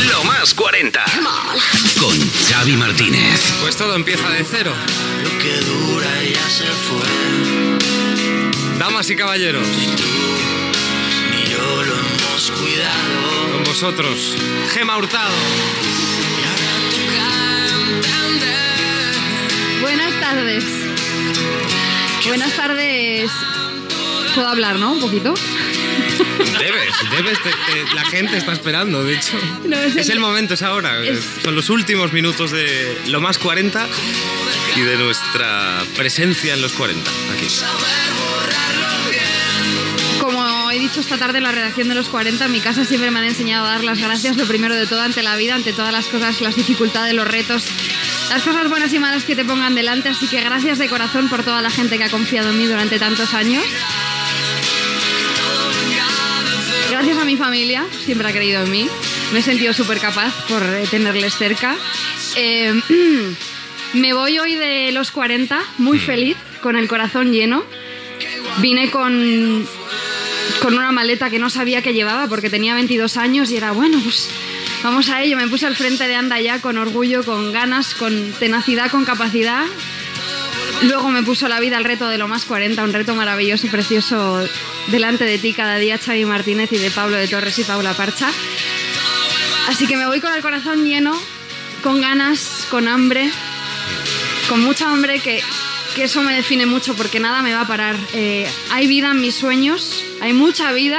Lo más 40 con Xavi Martínez. Pues todo empieza de cero. Lo que dura ya se fue. Damas y caballeros, Ni yo lo hemos cuidado. con vosotros, Gema Hurtado. Y ahora toca entender. Buenas tardes. Buenas tardes. ¿Puedo hablar, no? Un poquito. Debes, la gente está esperando, de hecho. No, es el momento, es ahora. Son los últimos minutos de Lo más 40 y de nuestra presencia en los 40, aquí. Como he dicho esta tarde en la redacción de los 40, en mi casa siempre me han enseñado a dar las gracias, lo primero de todo, ante la vida, ante todas las cosas, las dificultades, los retos, las cosas buenas y malas que te pongan delante. Así que gracias de corazón por toda la gente que ha confiado en mí durante tantos años. Gracias a mi familia, siempre ha creído en mí. Me he sentido súper capaz por tenerles cerca. Me voy hoy de los 40 muy feliz, con el corazón lleno. Vine con una maleta que no sabía que llevaba porque tenía 22 años y era, bueno, pues vamos a ello. Me puse al frente de Anda Ya con orgullo, con ganas, con tenacidad, con capacidad. Luego me puso la vida al reto de Lo más 40, un reto maravilloso y precioso delante de ti cada día, Xavi Martínez, y de Pablo de Torres y Paula Parcha. Así que me voy con el corazón lleno, con ganas, con hambre, con mucha hambre, que eso me define mucho porque nada me va a parar. Hay vida en mis sueños, hay mucha vida.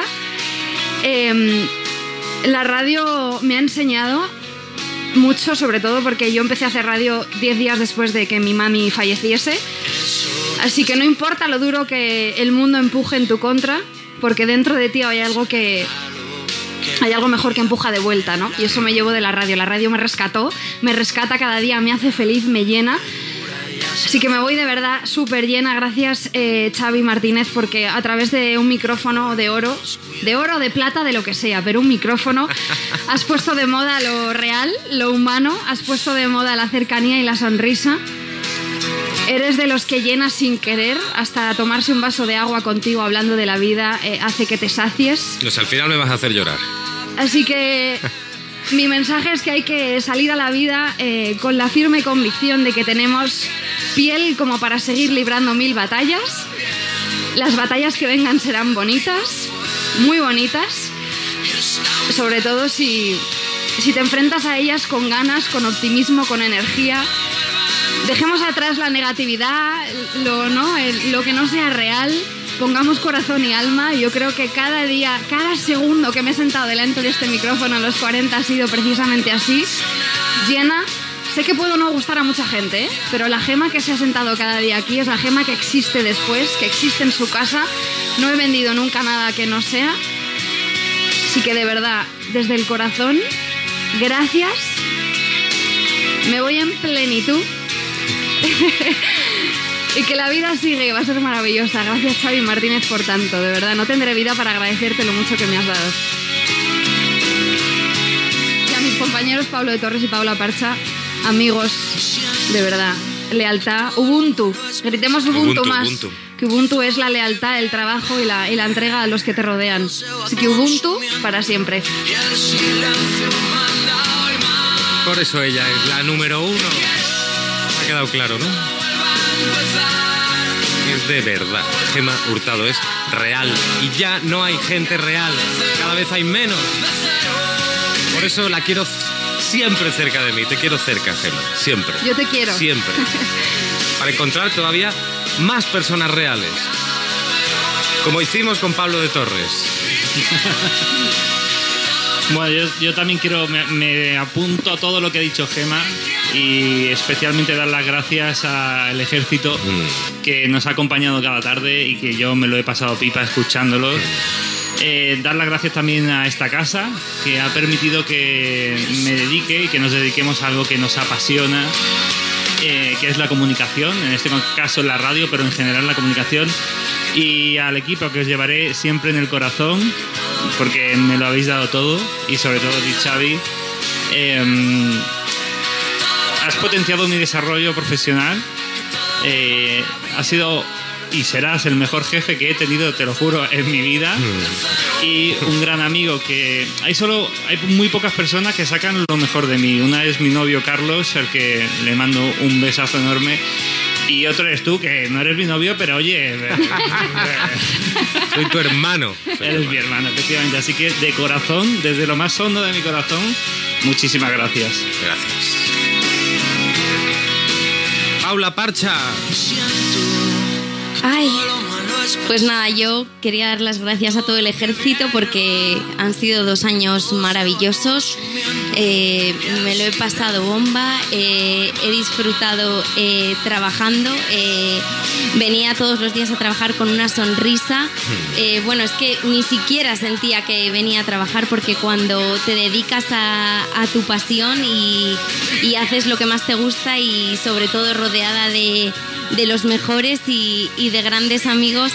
La radio me ha enseñado mucho, sobre todo porque yo empecé a hacer radio 10 días después de que mi mami falleciese. Así que no importa lo duro que el mundo empuje en tu contra, porque dentro de ti hay algo mejor que empuja de vuelta, ¿no? Y eso me llevo de la radio. La radio me rescató, me rescata cada día, me hace feliz, me llena. Así que me voy de verdad súper llena. Gracias, Xavi Martínez, porque a través de un micrófono de oro, de plata, de lo que sea, pero un micrófono, has puesto de moda lo real, lo humano, has puesto de moda la cercanía y la sonrisa. Eres de los que llenas sin querer, hasta tomarse un vaso de agua contigo hablando de la vida hace que te sacies. Pues al final me vas a hacer llorar. Así que mi mensaje es que hay que salir a la vida con la firme convicción de que tenemos piel como para seguir librando 1000 batallas. Las batallas que vengan serán bonitas, muy bonitas, sobre todo si te enfrentas a ellas con ganas, con optimismo, con energía. Dejemos atrás la negatividad, lo que no sea real, pongamos corazón y alma. Y yo creo que cada día, cada segundo que me he sentado delante de este micrófono a los 40 ha sido precisamente así, llena. Sé que puedo no gustar a mucha gente, pero la Gema que se ha sentado cada día aquí es la Gema que existe después, que existe en su casa. No he vendido nunca nada que no sea. Así que de verdad, desde el corazón, gracias. Me voy en plenitud. Y que la vida sigue, va a ser maravillosa. Gracias, Xavi Martínez, por tanto. De verdad, no tendré vida para agradecerte lo mucho que me has dado. Y a mis compañeros Pablo de Torres y Paula Parcha, amigos, de verdad, lealtad, Ubuntu. Gritemos Ubuntu más. Ubuntu. Que Ubuntu es la lealtad, el trabajo y la entrega a los que te rodean. Así que Ubuntu para siempre. Por eso ella es la número 1. Ha quedado claro, ¿no? Es de verdad. Gema Hurtado es real. Y ya no hay gente real. Cada vez hay menos. Por eso la quiero siempre cerca de mí. Te quiero cerca, Gema. Siempre. Yo te quiero. Siempre. Para encontrar todavía más personas reales. Como hicimos con Pablo de Torres. Bueno, yo también me apunto a todo lo que ha dicho Gema y especialmente dar las gracias al ejército que nos ha acompañado cada tarde y que yo me lo he pasado pipa escuchándolos. Dar las gracias también a esta casa que ha permitido que me dedique y que nos dediquemos a algo que nos apasiona, que es la comunicación, en este caso la radio, pero en general la comunicación. Y al equipo que os llevaré siempre en el corazón, porque me lo habéis dado todo, y sobre todo a ti, Xavi. Has potenciado mi desarrollo profesional. Ha sido y serás el mejor jefe que he tenido, te lo juro, en mi vida. Y un gran amigo que hay muy pocas personas que sacan lo mejor de mí. Una es mi novio Carlos, al que le mando un besazo enorme. Y otro eres tú, que no eres mi novio, pero oye... Soy tu hermano. Eres mi hermano, efectivamente. Así que de corazón, desde lo más hondo de mi corazón, muchísimas gracias. Gracias. Paula Parcha. Ay, pues nada, yo quería dar las gracias a todo el ejército porque han sido 2 años maravillosos. Me lo he pasado bomba, he disfrutado trabajando, venía todos los días a trabajar con una sonrisa. Bueno, es que ni siquiera sentía que venía a trabajar, porque cuando te dedicas a tu pasión y haces lo que más te gusta, y sobre todo rodeada de los mejores y de grandes amigos,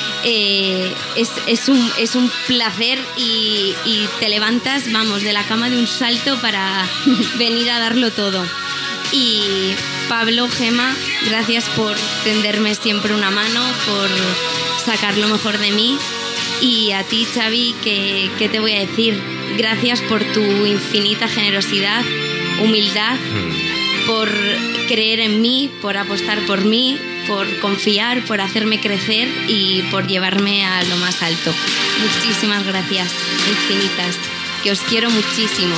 es un placer y te levantas, vamos, de la cama de un salto para venir a darlo todo. Y Pablo, Gema, gracias por tenderme siempre una mano, por sacar lo mejor de mí. Y a ti, Xavi, ¿qué te voy a decir? Gracias por tu infinita generosidad, humildad, por creer en mí, por apostar por mí, por confiar, por hacerme crecer y por llevarme a lo más alto. Muchísimas gracias, infinitas, que os quiero muchísimo.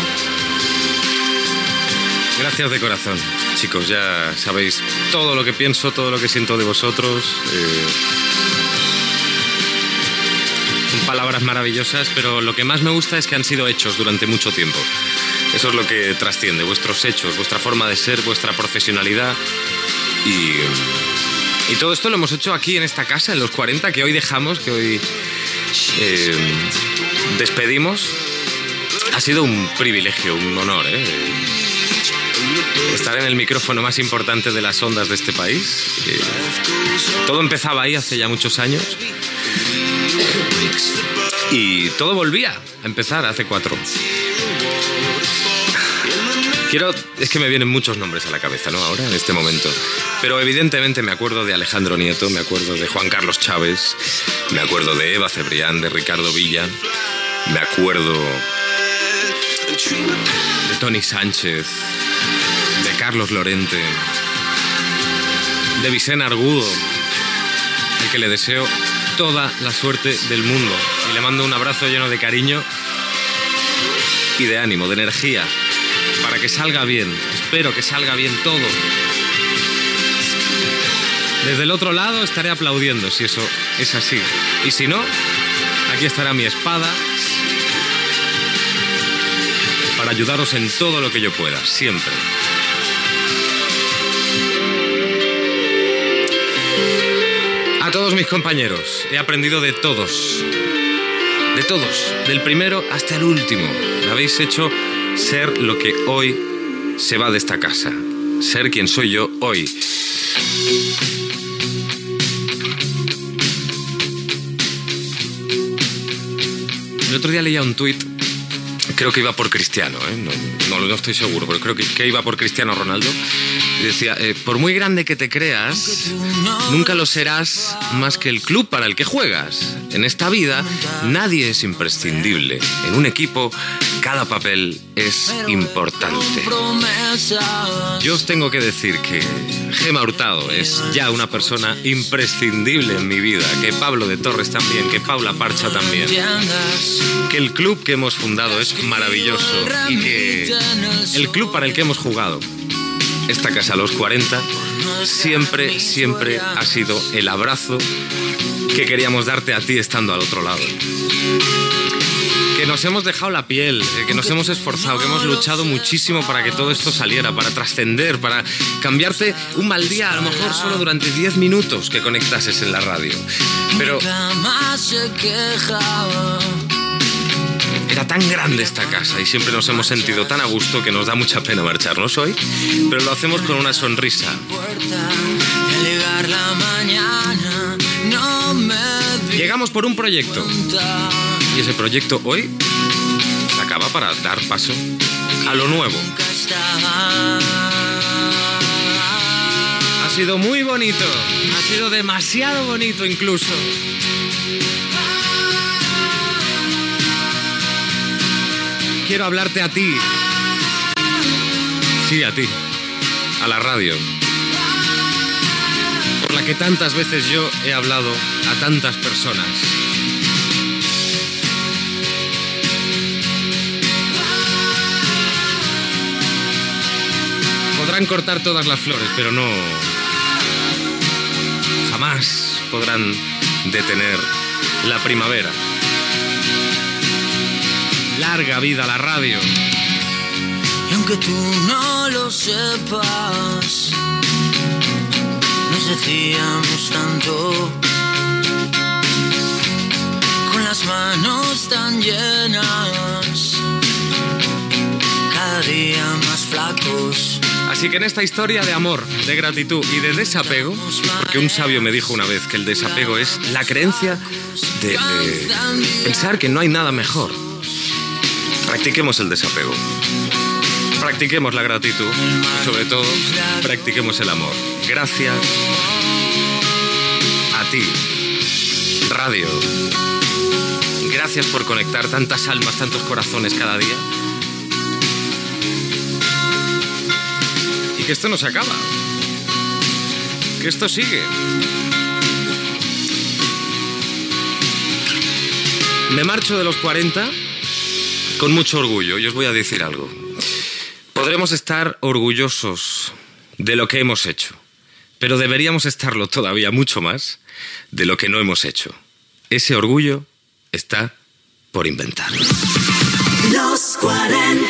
Gracias de corazón, chicos, ya sabéis todo lo que pienso, todo lo que siento de vosotros. Son palabras maravillosas, pero lo que más me gusta es que han sido hechos durante mucho tiempo. Eso es lo que trasciende, vuestros hechos, vuestra forma de ser, vuestra profesionalidad. Y todo esto lo hemos hecho aquí en esta casa, en los 40, que hoy dejamos, que hoy despedimos. Ha sido un privilegio, un honor, estar en el micrófono más importante de las ondas de este país. Todo empezaba ahí hace ya muchos años. Y todo volvía a empezar hace 4. Es que me vienen muchos nombres a la cabeza, ¿no? Ahora, en este momento. Pero evidentemente me acuerdo de Alejandro Nieto, me acuerdo de Juan Carlos Chávez, me acuerdo de Eva Cebrián, de Ricardo Villa, me acuerdo de Tony Sánchez, de Carlos Lorente, de Vicente Argudo, al que le deseo toda la suerte del mundo. Y le mando un abrazo lleno de cariño y de ánimo, de energía, para que salga bien. Espero que salga bien todo. Desde el otro lado estaré aplaudiendo si eso es así. Y si no, aquí estará mi espada para ayudaros en todo lo que yo pueda, siempre. A todos mis compañeros, he aprendido de todos, del primero hasta el último. Me habéis hecho ser lo que hoy se va de esta casa, ser quien soy yo hoy. El otro día leía un tuit, creo que iba por Cristiano, no estoy seguro, pero creo que iba por Cristiano Ronaldo. Y decía, por muy grande que te creas, nunca lo serás más que el club para el que juegas. En esta vida, nadie es imprescindible. En un equipo, cada papel es importante. Yo os tengo que decir que Gema Hurtado es ya una persona imprescindible en mi vida, que Pablo de Torres también, que Paula Parcha también, que el club que hemos fundado es maravilloso y que el club para el que hemos jugado, esta casa a los 40, siempre ha sido el abrazo que queríamos darte a ti estando al otro lado. Que nos hemos dejado la piel, que nos hemos esforzado, que hemos luchado muchísimo para que todo esto saliera, para trascender, para cambiarte un mal día, a lo mejor solo durante 10 minutos que conectases en la radio. Pero era tan grande esta casa y siempre nos hemos sentido tan a gusto que nos da mucha pena marcharnos hoy, pero lo hacemos con una sonrisa. Llegamos por un proyecto y ese proyecto hoy se acaba para dar paso a lo nuevo. sido muy bonito, ha sido demasiado bonito incluso. Quiero hablarte a ti. Sí, a ti. A la radio. Por la que tantas veces yo he hablado a tantas personas. Podrán cortar todas las flores, pero no... jamás podrán detener la primavera. Larga vida a la radio. Y aunque tú no lo sepas, nos decíamos tanto, con las manos tan llenas, cada día más flacos. Así que en esta historia de amor, de gratitud y de desapego, porque un sabio me dijo una vez que el desapego es la creencia de pensar que no hay nada mejor. Practiquemos el desapego. Practiquemos la gratitud y sobre todo practiquemos el amor. Gracias a ti, radio. Gracias por conectar tantas almas, tantos corazones cada día. Y que esto no se acaba. Que esto sigue. Me marcho de los 40 con mucho orgullo y os voy a decir algo. Podremos estar orgullosos de lo que hemos hecho, pero deberíamos estarlo todavía mucho más de lo que no hemos hecho. Ese orgullo está por inventar. Los 40.